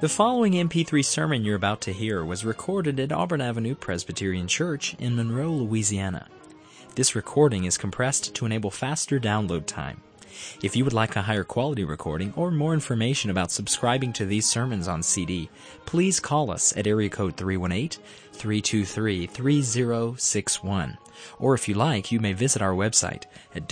The following MP3 sermon you're about to hear was recorded at Auburn Avenue Presbyterian Church in Monroe, Louisiana. This recording is compressed to enable faster download time. If you would like a higher quality recording or more information about subscribing to these sermons on CD, please call us at area code 318-323-3061. Or if you like, you may visit our website at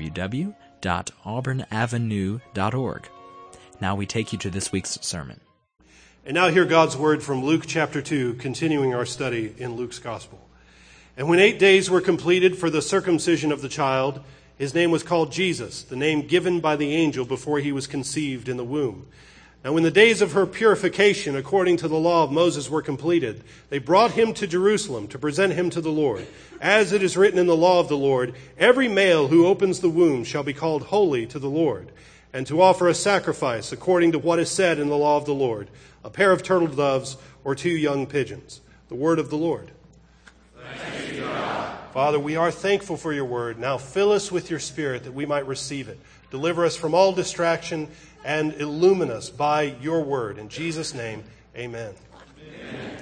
www.auburnavenue.org. Now we take you to this week's sermon. And now hear God's word from Luke chapter 2, continuing our study in Luke's gospel. And when 8 days were completed for the circumcision of the child, his name was called Jesus, the name given by the angel before he was conceived in the womb. Now when the days of her purification according to the law of Moses were completed, they brought him to Jerusalem to present him to the Lord. As it is written in the law of the Lord, every male who opens the womb shall be called holy to the Lord, and to offer a sacrifice according to what is said in the law of the Lord, a pair of turtle doves or 2 young pigeons. The word of the Lord. Thanks be to God. Father, we are thankful for your word. Now fill us with your Spirit that we might receive it. Deliver us from all distraction and illumine us by your word. In Jesus' name, amen. Amen.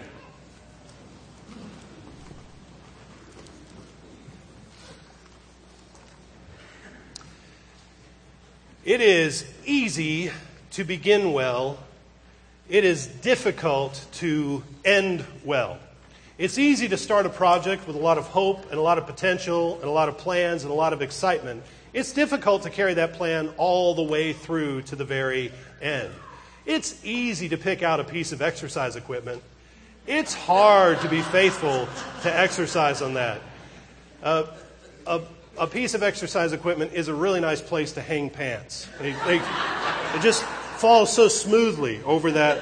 It is easy to begin well. It is difficult to end well. It's easy to start a project with a lot of hope and a lot of potential and a lot of plans and a lot of excitement. It's difficult to carry that plan all the way through to the very end. It's easy to pick out a piece of exercise equipment. It's hard to be faithful to exercise on that. A piece of exercise equipment is a really nice place to hang pants. It just falls so smoothly over that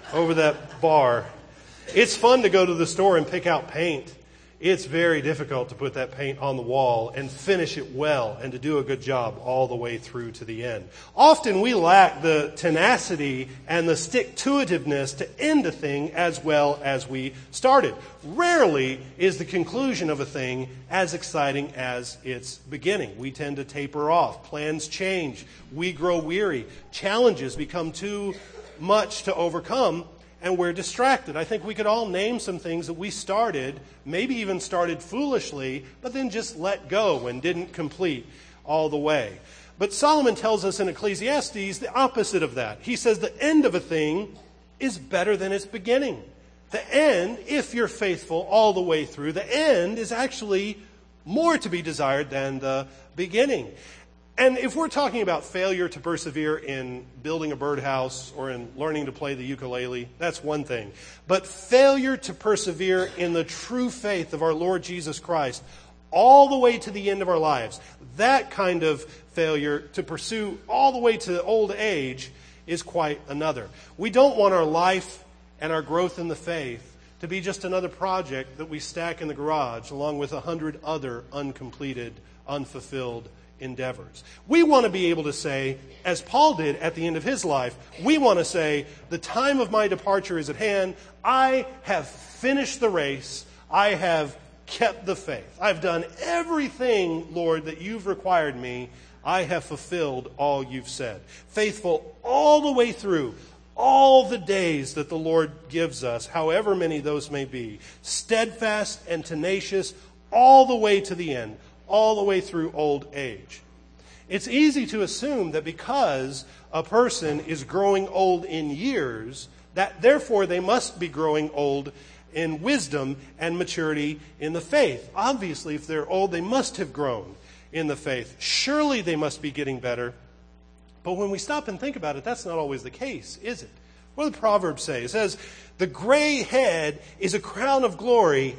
bar. It's fun to go to the store and pick out paint. It's very difficult to put that paint on the wall and finish it well and to do a good job all the way through to the end. Often we lack the tenacity and the stick-to-itiveness to end a thing as well as we started. Rarely is the conclusion of a thing as exciting as its beginning. We tend to taper off. Plans change. We grow weary. Challenges become too much to overcome, and we're distracted. I think we could all name some things that we started, maybe even started foolishly, but then just let go and didn't complete all the way. But Solomon tells us in Ecclesiastes the opposite of that. He says the end of a thing is better than its beginning. The end, if you're faithful all the way through, the end is actually more to be desired than the beginning. And if we're talking about failure to persevere in building a birdhouse or in learning to play the ukulele, that's one thing. But failure to persevere in the true faith of our Lord Jesus Christ all the way to the end of our lives, that kind of failure to pursue all the way to old age is quite another. We don't want our life and our growth in the faith to be just another project that we stack in the garage along with 100 other uncompleted, unfulfilled endeavors. We want to be able to say, as Paul did at the end of his life, we want to say, the time of my departure is at hand. I have finished the race. I have kept the faith. I've done everything, Lord, that you've required me. I have fulfilled all you've said. Faithful all the way through, all the days that the Lord gives us, however many those may be. Steadfast and tenacious all the way to the end, all the way through old age. It's easy to assume that because a person is growing old in years, that therefore they must be growing old in wisdom and maturity in the faith. Obviously, if they're old, they must have grown in the faith. Surely they must be getting better. But when we stop and think about it, that's not always the case, is it? What do the Proverbs say? It says, the gray head is a crown of glory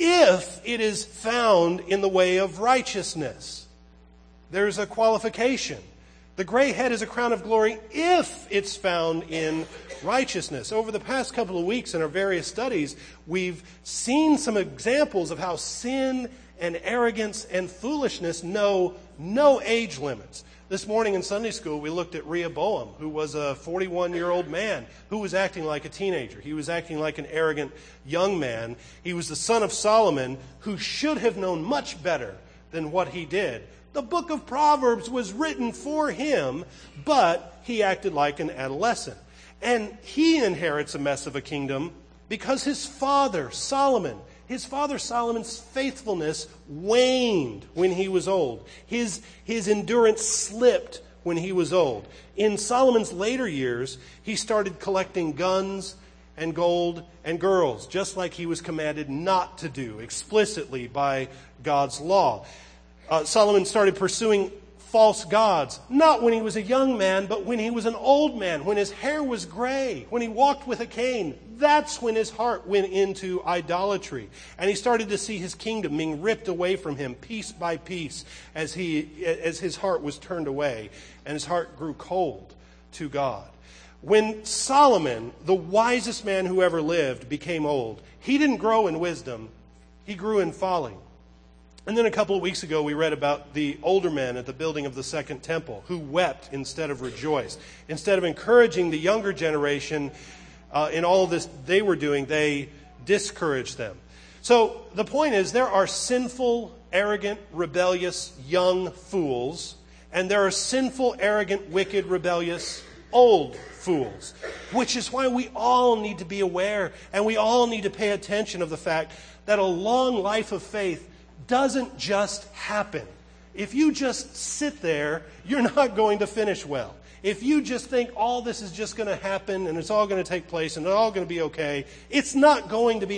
if it is found in the way of righteousness. There's a qualification. The gray head is a crown of glory if it's found in righteousness. Over the past couple of weeks in our various studies, we've seen some examples of how sin and arrogance and foolishness know no age limits. This morning in Sunday school, we looked at Rehoboam, who was a 41-year-old man who was acting like a teenager. He was acting like an arrogant young man. He was the son of Solomon, who should have known much better than what he did. The book of Proverbs was written for him, but he acted like an adolescent. And he inherits a mess of a kingdom because his father, Solomon's faithfulness waned when he was old. His endurance slipped when he was old. In Solomon's later years, he started collecting guns and gold and girls, just like he was commanded not to do explicitly by God's law. Solomon started pursuing false gods, not when he was a young man, but when he was an old man, when his hair was gray, when he walked with a cane. That's when his heart went into idolatry. And he started to see his kingdom being ripped away from him piece by piece as his heart was turned away and his heart grew cold to God. When Solomon, the wisest man who ever lived, became old, he didn't grow in wisdom, he grew in folly. And then a couple of weeks ago, we read about the older men at the building of the second temple who wept instead of rejoiced. Instead of encouraging the younger generation in all of this they were doing, they discouraged them. So the point is, there are sinful, arrogant, rebellious young fools, and there are sinful, arrogant, wicked, rebellious old fools, which is why we all need to be aware and we all need to pay attention of the fact that a long life of faith doesn't just happen. If you just sit there, you're not going to finish well. If you just think all this is just going to happen and it's all going to take place and it's all going to be okay, it's not going to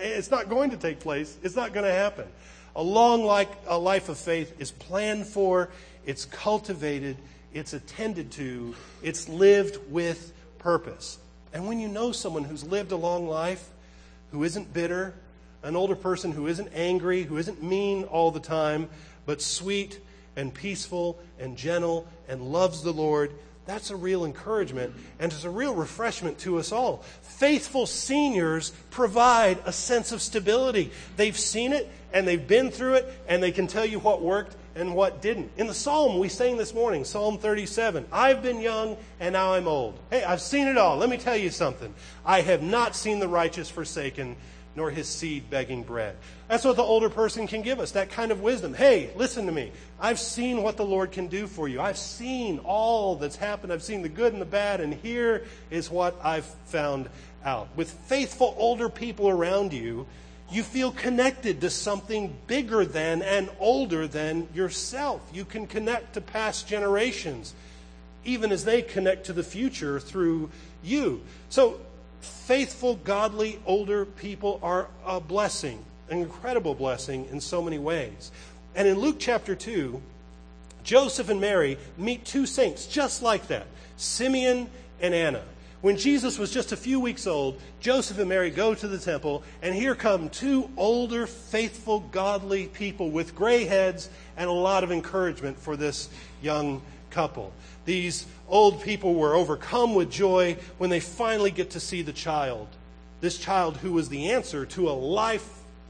take place. It's not going to happen. A life of faith is planned for, it's cultivated, it's attended to, it's lived with purpose. And when you know someone who's lived a long life, who isn't bitter, an older person who isn't angry, who isn't mean all the time, but sweet and peaceful and gentle and loves the Lord, that's a real encouragement and it's a real refreshment to us all. Faithful seniors provide a sense of stability. They've seen it and they've been through it and they can tell you what worked and what didn't. In the psalm we sang this morning, Psalm 37, I've been young and now I'm old. Hey, I've seen it all. Let me tell you something. I have not seen the righteous forsaken, nor his seed begging bread. That's what the older person can give us, that kind of wisdom. Hey, listen to me. I've seen what the Lord can do for you. I've seen all that's happened. I've seen the good and the bad, and here is what I've found out. With faithful older people around you, you feel connected to something bigger than and older than yourself. You can connect to past generations, even as they connect to the future through you. So, faithful, godly, older people are a blessing, an incredible blessing in so many ways. And in Luke chapter 2, Joseph and Mary meet two saints just like that, Simeon and Anna. When Jesus was just a few weeks old, Joseph and Mary go to the temple, and here come two older, faithful, godly people with gray heads and a lot of encouragement for this young couple. These old people were overcome with joy when they finally get to see the child. This child who was the answer to a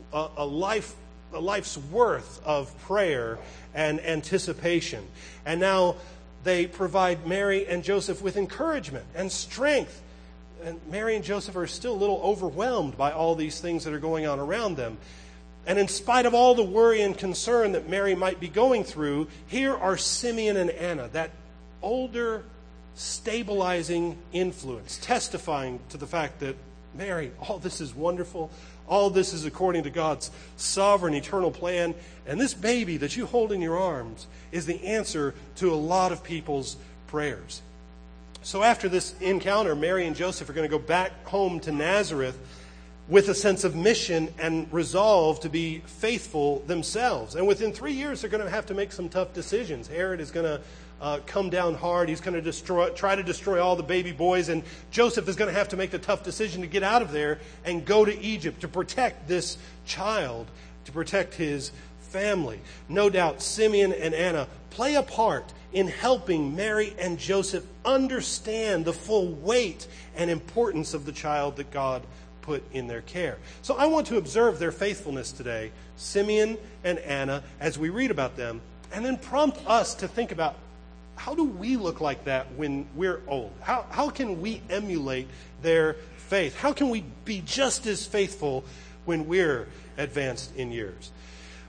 life's worth of prayer and anticipation. And now they provide Mary and Joseph with encouragement and strength. And Mary and Joseph are still a little overwhelmed by all these things that are going on around them. And in spite of all the worry and concern that Mary might be going through, here are Simeon and Anna, that older, stabilizing influence, testifying to the fact that, Mary, all this is wonderful. All this is according to God's sovereign, eternal plan. And this baby that you hold in your arms is the answer to a lot of people's prayers. So after this encounter, Mary and Joseph are going to go back home to Nazareth with a sense of mission and resolve to be faithful themselves. And within 3 years, they're going to have to make some tough decisions. Herod is going to come down hard. He's going to try to destroy all the baby boys. And Joseph is going to have to make the tough decision to get out of there and go to Egypt to protect this child, to protect his family. No doubt Simeon and Anna play a part in helping Mary and Joseph understand the full weight and importance of the child that God put in their care. So I want to observe their faithfulness today, Simeon and Anna, as we read about them, and then prompt us to think about, how do we look like that when we're old? How can we emulate their faith? How can we be just as faithful when we're advanced in years?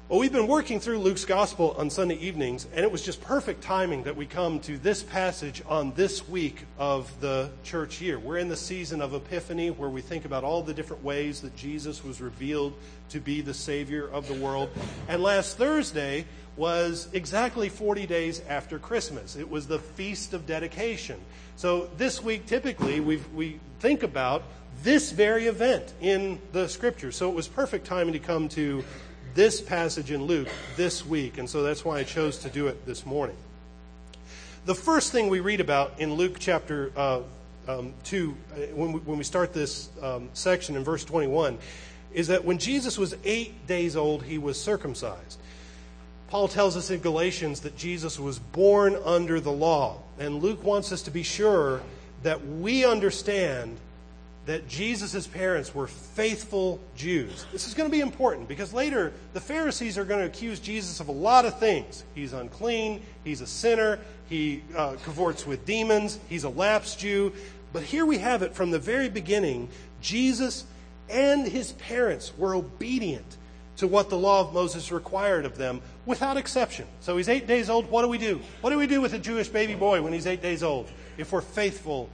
Well, we've been working through Luke's Gospel on Sunday evenings, and it was just perfect timing that we come to this passage on this week of the church year. We're in the season of Epiphany, where we think about all the different ways that Jesus was revealed to be the Savior of the world. And last Thursday was exactly 40 days after Christmas. It was the Feast of Dedication. So this week, typically, we think about this very event in the Scripture. So it was perfect timing to come to this passage in Luke this week, and so that's why I chose to do it this morning. The first thing we read about in Luke chapter 2, when we start this section in verse 21, is that when Jesus was 8 days old, he was circumcised. Paul tells us in Galatians that Jesus was born under the law, and Luke wants us to be sure that we understand that Jesus' parents were faithful Jews. This is going to be important because later the Pharisees are going to accuse Jesus of a lot of things. He's unclean, he's a sinner, he cavorts with demons, he's a lapsed Jew. But here we have it from the very beginning. Jesus and his parents were obedient to what the law of Moses required of them without exception. So he's 8 days old. What do we do? What do we do with a Jewish baby boy when he's 8 days old? If we're faithful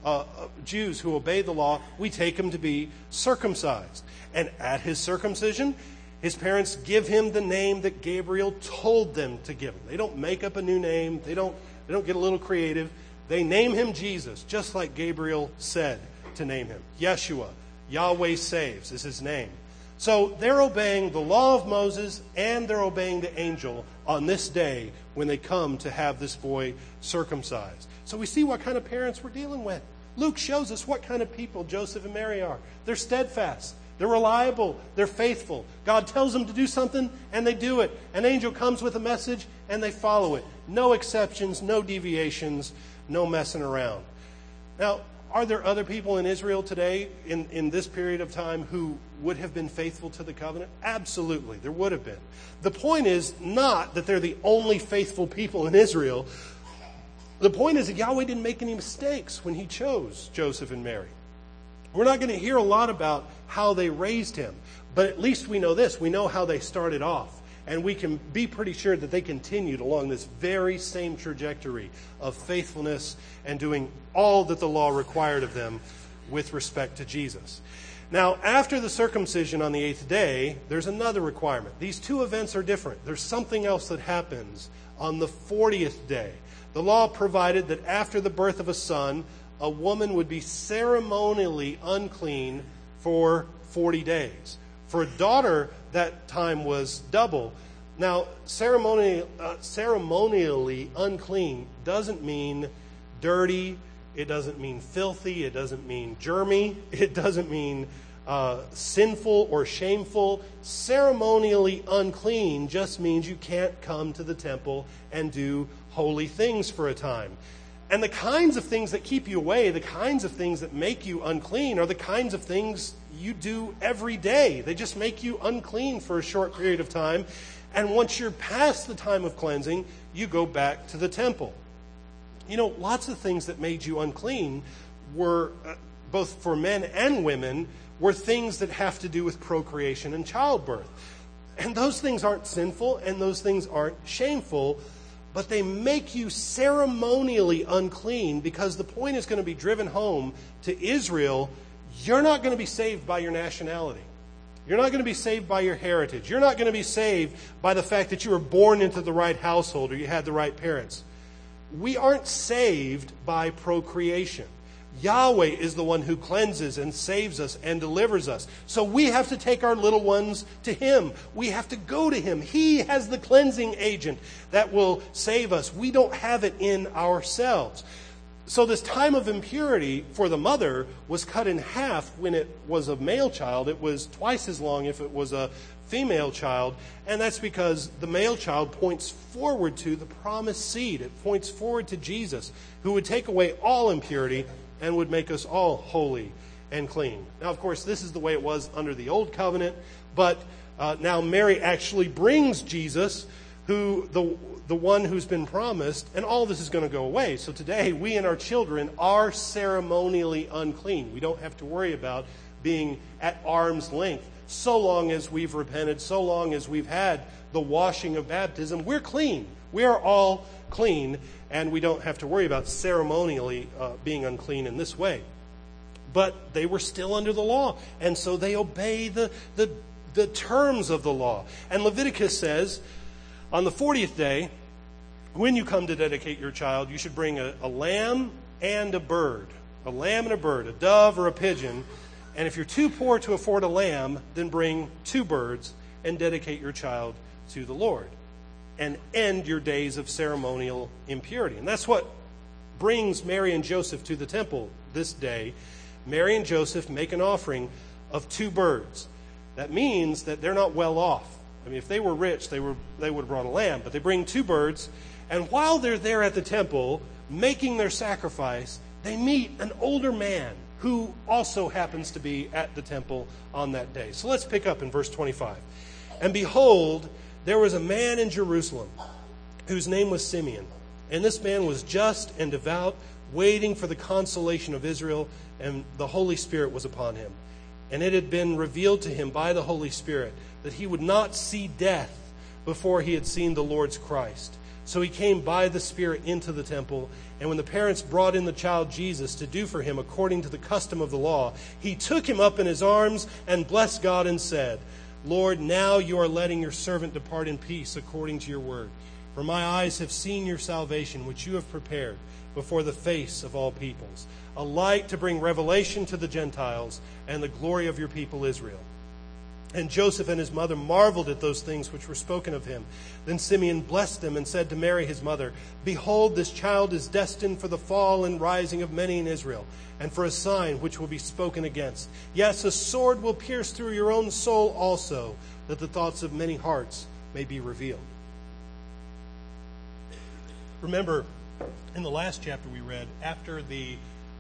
Jews who obey the law, we take him to be circumcised. And at his circumcision, his parents give him the name that Gabriel told them to give him. They don't make up a new name. They don't get a little creative. They name him Jesus, just like Gabriel said to name him. Yeshua, Yahweh saves, is his name. So they're obeying the law of Moses and they're obeying the angel on this day when they come to have this boy circumcised. So we see what kind of parents we're dealing with. Luke shows us what kind of people Joseph and Mary are. They're steadfast. They're reliable. They're faithful. God tells them to do something, and they do it. An angel comes with a message, and they follow it. No exceptions, no deviations, no messing around. Now, are there other people in Israel today in this period of time who would have been faithful to the covenant? Absolutely, there would have been. The point is not that they're the only faithful people in Israel. The point is that Yahweh didn't make any mistakes when he chose Joseph and Mary. We're not going to hear a lot about how they raised him, but at least we know this. We know how they started off, and we can be pretty sure that they continued along this very same trajectory of faithfulness and doing all that the law required of them with respect to Jesus. Now, after the circumcision on the 8th day, there's another requirement. These two events are different. There's something else that happens on the 40th day. The law provided that after the birth of a son, a woman would be ceremonially unclean for 40 days. For a daughter, that time was double. Now, ceremonially unclean doesn't mean dirty. It doesn't mean filthy. It doesn't mean germy. It doesn't mean sinful or shameful. Ceremonially unclean just means you can't come to the temple and do holy things for a time. And the kinds of things that keep you away, the kinds of things that make you unclean are the kinds of things you do every day. They just make you unclean for a short period of time. And once you're past the time of cleansing, you go back to the temple. You know, lots of things that made you unclean were, both for men and women, were things that have to do with procreation and childbirth. And those things aren't sinful and those things aren't shameful, but they make you ceremonially unclean because the point is going to be driven home to Israel. You're not going to be saved by your nationality. You're not going to be saved by your heritage. You're not going to be saved by the fact that you were born into the right household or you had the right parents. We aren't saved by procreation. Yahweh is the one who cleanses and saves us and delivers us. So we have to take our little ones to him. We have to go to him. He has the cleansing agent that will save us. We don't have it in ourselves. So this time of impurity for the mother was cut in half when it was a male child. It was twice as long if it was a female child. And that's because the male child points forward to the promised seed. It points forward to Jesus, who would take away all impurity and would make us all holy and clean. Now, of course, this is the way it was under the Old Covenant, but now Mary actually brings Jesus, who the one who's been promised, and all this is going to go away. So today, we and our children are ceremonially unclean. We don't have to worry about being at arm's length so long as we've repented, so long as we've had the washing of baptism, we're clean. We are all clean, and we don't have to worry about ceremonially being unclean in this way. But they were still under the law, and so they obey the terms of the law. And Leviticus says, on the 40th day, when you come to dedicate your child, you should bring a lamb and a bird. A lamb and a bird, a dove or a pigeon. And if you're too poor to afford a lamb, then bring 2 birds and dedicate your child to the Lord. And end your days of ceremonial impurity. And that's what brings Mary and Joseph to the temple this day. Mary and Joseph make an offering of 2 birds. That means that they're not well off. I mean, if they were rich, they would have brought a lamb. But they bring 2 birds. And while they're there at the temple making their sacrifice, they meet an older man who also happens to be at the temple on that day. So let's pick up in verse 25. And behold, there was a man in Jerusalem whose name was Simeon. And this man was just and devout, waiting for the consolation of Israel, and the Holy Spirit was upon him. And it had been revealed to him by the Holy Spirit that he would not see death before he had seen the Lord's Christ. So he came by the Spirit into the temple, and when the parents brought in the child Jesus to do for him according to the custom of the law, he took him up in his arms and blessed God and said, Lord, now you are letting your servant depart in peace according to your word. For my eyes have seen your salvation, which you have prepared before the face of all peoples, a light to bring revelation to the Gentiles and the glory of your people Israel. And Joseph and his mother marveled at those things which were spoken of him. Then Simeon blessed them and said to Mary his mother, Behold, this child is destined for the fall and rising of many in Israel, and for a sign which will be spoken against. Yes, a sword will pierce through your own soul also, that the thoughts of many hearts may be revealed. Remember, in the last chapter we read, after the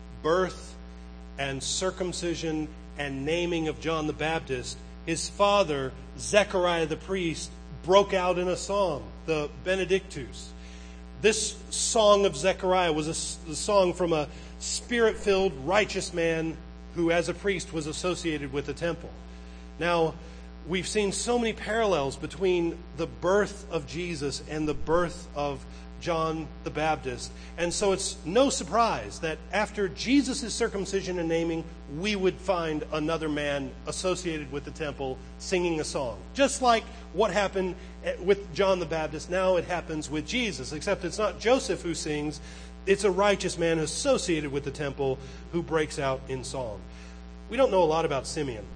birth and circumcision and naming of John the Baptist, his father, Zechariah the priest, broke out in a song, the Benedictus. This song of Zechariah was a song from a spirit-filled, righteous man who, as a priest, was associated with the temple. Now, we've seen so many parallels between the birth of Jesus and the birth of John the Baptist. And so it's no surprise that after Jesus' circumcision and naming, we would find another man associated with the temple singing a song. Just like what happened with John the Baptist, now it happens with Jesus, except it's not Joseph who sings, it's a righteous man associated with the temple who breaks out in song. We don't know a lot about Simeon.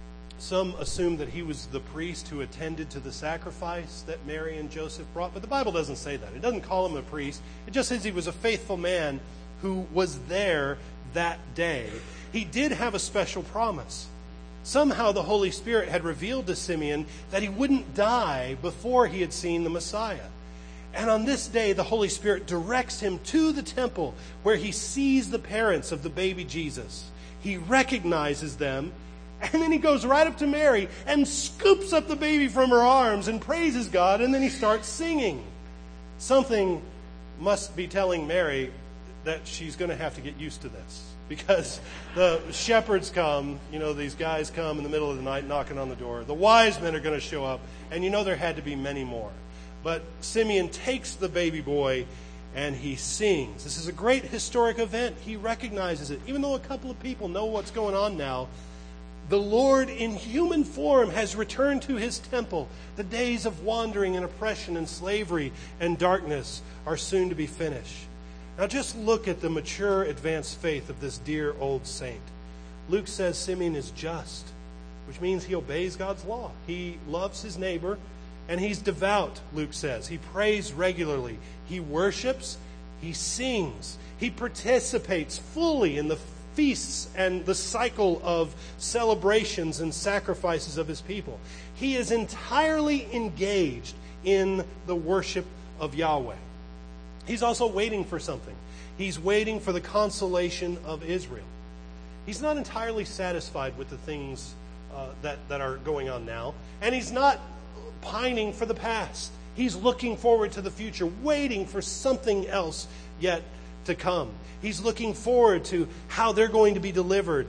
Some assume that he was the priest who attended to the sacrifice that Mary and Joseph brought, but the Bible doesn't say that. It doesn't call him a priest. It just says he was a faithful man who was there that day. He did have a special promise. Somehow the Holy Spirit had revealed to Simeon that he wouldn't die before he had seen the Messiah. And on this day, the Holy Spirit directs him to the temple where he sees the parents of the baby Jesus. He recognizes them. And then he goes right up to Mary and scoops up the baby from her arms and praises God, and then he starts singing. Something must be telling Mary that she's going to have to get used to this, because the shepherds come, these guys come in the middle of the night knocking on the door. The wise men are going to show up, and there had to be many more. But Simeon takes the baby boy and he sings. This is a great historic event. He recognizes it. Even though a couple of people know what's going on now, the Lord in human form has returned to his temple. The days of wandering and oppression and slavery and darkness are soon to be finished. Now just look at the mature, advanced faith of this dear old saint. Luke says Simeon is just, which means he obeys God's law. He loves his neighbor, and he's devout, Luke says. He prays regularly. He worships. He sings. He participates fully in the feasts and the cycle of celebrations and sacrifices of his people. He is entirely engaged in the worship of Yahweh. He's also waiting for something. He's waiting for the consolation of Israel. He's not entirely satisfied with the things that are going on now, and he's not pining for the past. He's looking forward to the future, waiting for something else yet to come. He's looking forward to how they're going to be delivered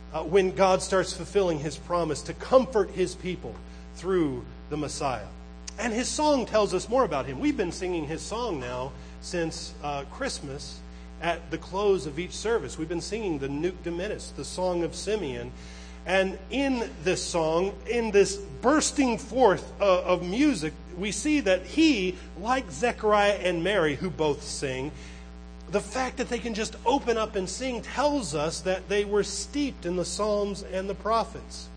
when God starts fulfilling his promise to comfort his people through the Messiah. And his song tells us more about him. We've been singing his song now since Christmas at the close of each service. We've been singing the Nunc Dimittis, the Song of Simeon. And in this song, in this bursting forth of music, we see that he, like Zechariah and Mary, who both sing, the fact that they can just open up and sing tells us that they were steeped in the Psalms and the prophets.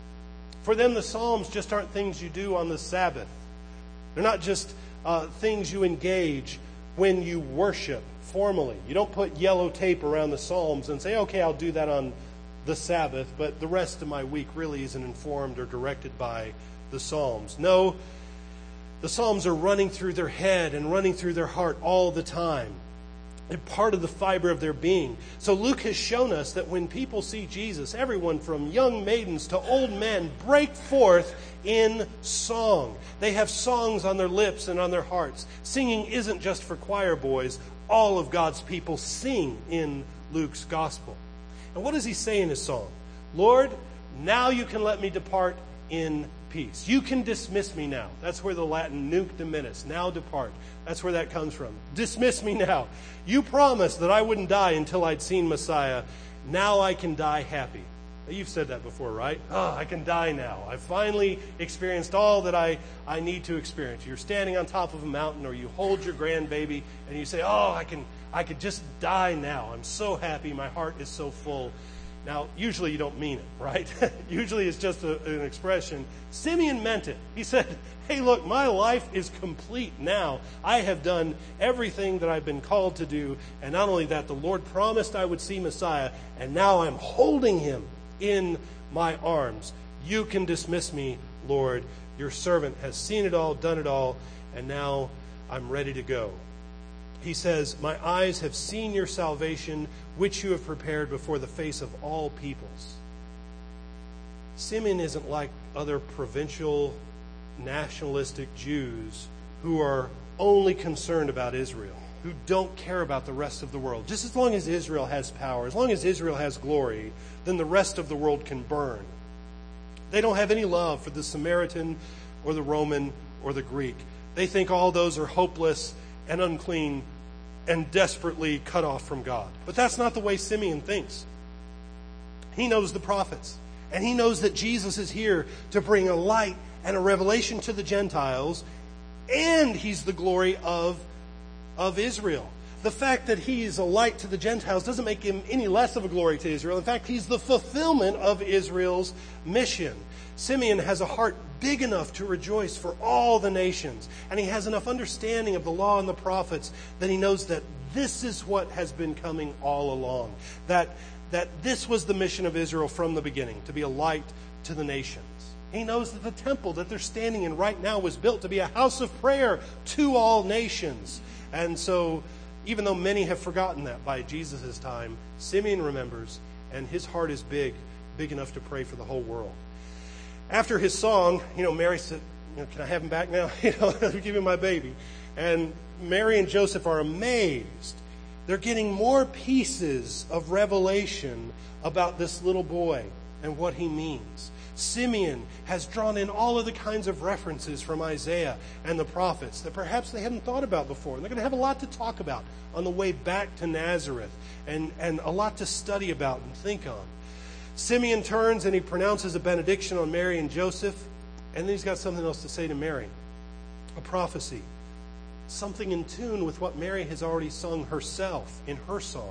For them, the Psalms just aren't things you do on the Sabbath. They're not just things you engage when you worship formally. You don't put yellow tape around the Psalms and say, okay, I'll do that on the Sabbath, but the rest of my week really isn't informed or directed by the Psalms. No, the Psalms are running through their head and running through their heart all the time. They're part of the fiber of their being. So Luke has shown us that when people see Jesus, everyone from young maidens to old men break forth in song. They have songs on their lips and on their hearts. Singing isn't just for choir boys. All of God's people sing in Luke's gospel. And what does he say in his song? Lord, now you can let me depart in peace. You can dismiss me now. That's where the Latin Nunc Dimittis, now depart. That's where that comes from. Dismiss me now. You promised that I wouldn't die until I'd seen Messiah. Now I can die happy. You've said that before, right? Oh, I can die now. I've finally experienced all that I need to experience. You're standing on top of a mountain, or you hold your grandbaby and you say, oh, I could just die now. I'm so happy. My heart is so full. Now, usually you don't mean it, right? Usually it's just an expression. Simeon meant it. He said, hey, look, my life is complete now. I have done everything that I've been called to do. And not only that, the Lord promised I would see Messiah, and now I'm holding him in my arms. You can dismiss me, Lord. Your servant has seen it all, done it all, and now I'm ready to go. He says, my eyes have seen your salvation, which you have prepared before the face of all peoples. Simeon isn't like other provincial, nationalistic Jews who are only concerned about Israel, who don't care about the rest of the world. Just as long as Israel has power, as long as Israel has glory, then the rest of the world can burn. They don't have any love for the Samaritan or the Roman or the Greek. They think all those are hopeless and unclean and desperately cut off from God. But that's not the way Simeon thinks. He knows the prophets, and he knows that Jesus is here to bring a light and a revelation to the Gentiles, and he's the glory of Israel. The fact that he's a light to the Gentiles doesn't make him any less of a glory to Israel. In fact, he's the fulfillment of Israel's mission. Simeon has a heart big enough to rejoice for all the nations. And he has enough understanding of the law and the prophets that he knows that this is what has been coming all along. That this was the mission of Israel from the beginning, to be a light to the nations. He knows that the temple that they're standing in right now was built to be a house of prayer to all nations. And so, even though many have forgotten that by Jesus' time, Simeon remembers, and his heart is big enough to pray for the whole world. After his song, Mary said, can I have him back now? Give him my baby. And Mary and Joseph are amazed. They're getting more pieces of revelation about this little boy and what he means. Simeon has drawn in all of the kinds of references from Isaiah and the prophets that perhaps they hadn't thought about before. And they're going to have a lot to talk about on the way back to Nazareth, and a lot to study about and think on. Simeon turns and he pronounces a benediction on Mary and Joseph, and then he's got something else to say to Mary. A prophecy. Something in tune with what Mary has already sung herself in her song.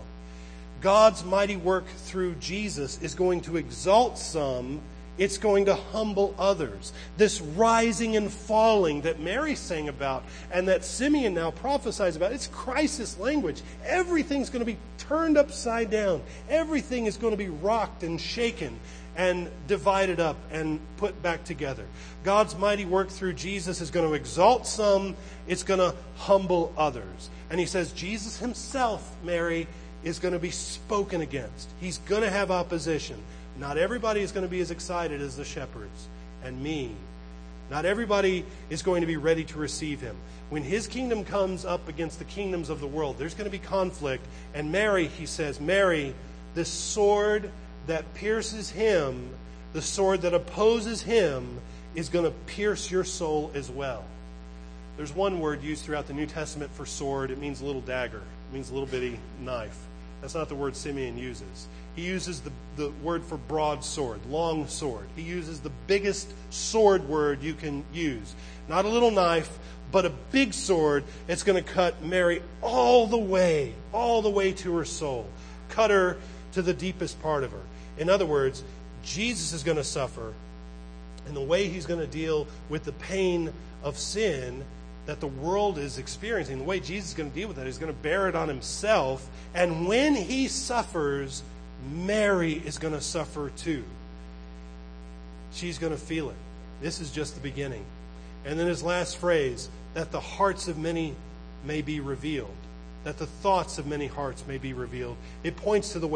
God's mighty work through Jesus is going to exalt some. It's going to humble others. This rising and falling that Mary sang about and that Simeon now prophesies about, it's crisis language. Everything's going to be turned upside down. Everything is going to be rocked and shaken and divided up and put back together. God's mighty work through Jesus is going to exalt some. It's going to humble others. And he says Jesus himself, Mary, is going to be spoken against. He's going to have opposition. Not everybody is going to be as excited as the shepherds and me. Not everybody is going to be ready to receive him. When his kingdom comes up against the kingdoms of the world, there's going to be conflict. And Mary, he says, Mary, this sword that pierces him, the sword that opposes him, is going to pierce your soul as well. There's one word used throughout the New Testament for sword. It means a little dagger. It means a little bitty knife. That's not the word Simeon uses. He uses the word for broadsword, long sword. He uses the biggest sword word you can use. Not a little knife, but a big sword. It's going to cut Mary all the way to her soul. Cut her to the deepest part of her. In other words, Jesus is going to suffer, and the way he's going to deal with the pain of sin that the world is experiencing, the way Jesus is going to deal with that, he's going to bear it on himself. And when he suffers, Mary is going to suffer too. She's going to feel it. This is just the beginning. And then his last phrase, that the hearts of many may be revealed, that the thoughts of many hearts may be revealed. It points to the way